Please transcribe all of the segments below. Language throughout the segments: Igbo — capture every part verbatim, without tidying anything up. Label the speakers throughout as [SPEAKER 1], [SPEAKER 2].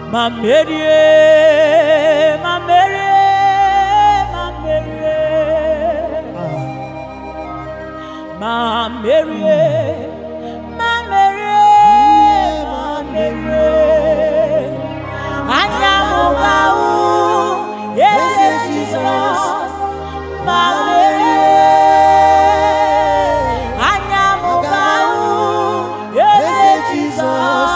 [SPEAKER 1] Ma Mary, Ma Mary, Ma Mary, Ma Mary, Ma Mary, Ma Mary. Anyamugau, yes, Jesus, Ma Mary. Anyamugau, yes, Jesus.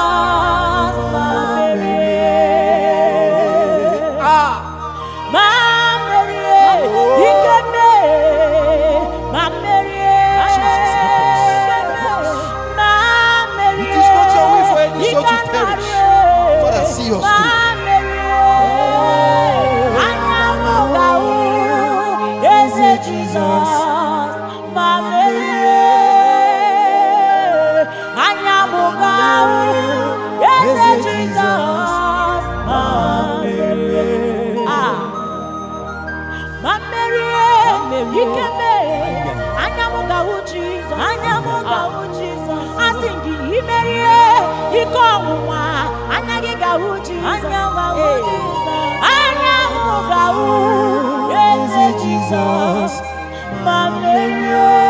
[SPEAKER 1] Jesus, my Mary,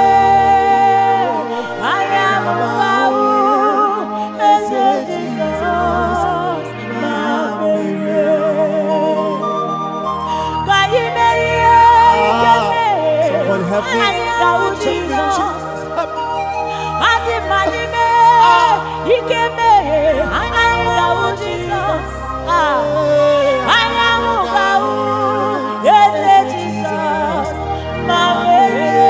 [SPEAKER 1] I am about yes, Jesus, my Mary. God, you Mary,
[SPEAKER 2] somebody help me.
[SPEAKER 1] I am Jesus. I said, my Mary, you can be. I am Jesus. I am about yes, Jesus, my Mary.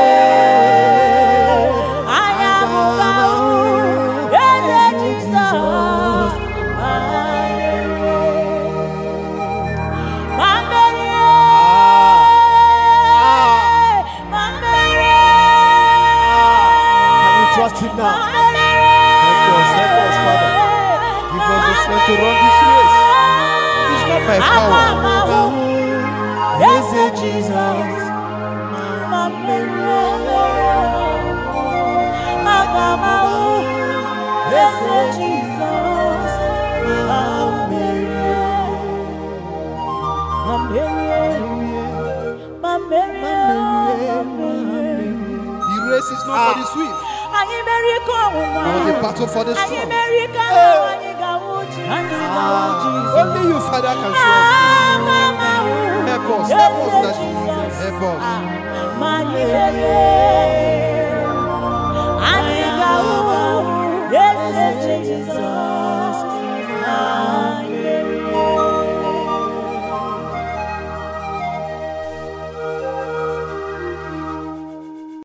[SPEAKER 1] I am about yes, Jesus, my Mary. My Mary, my Mary.
[SPEAKER 2] Can you trust him now? Help us, help us, Father. Give us the strength to run this race. It is not by power.
[SPEAKER 1] Yes, Jesus, my Mary. Yes, Jesus, my Mary. My Mary, my Mary.
[SPEAKER 2] The race is not for the swift,
[SPEAKER 1] nor
[SPEAKER 2] the battle for the strong. Only you, Father, can show us. Help us, help us, that help us.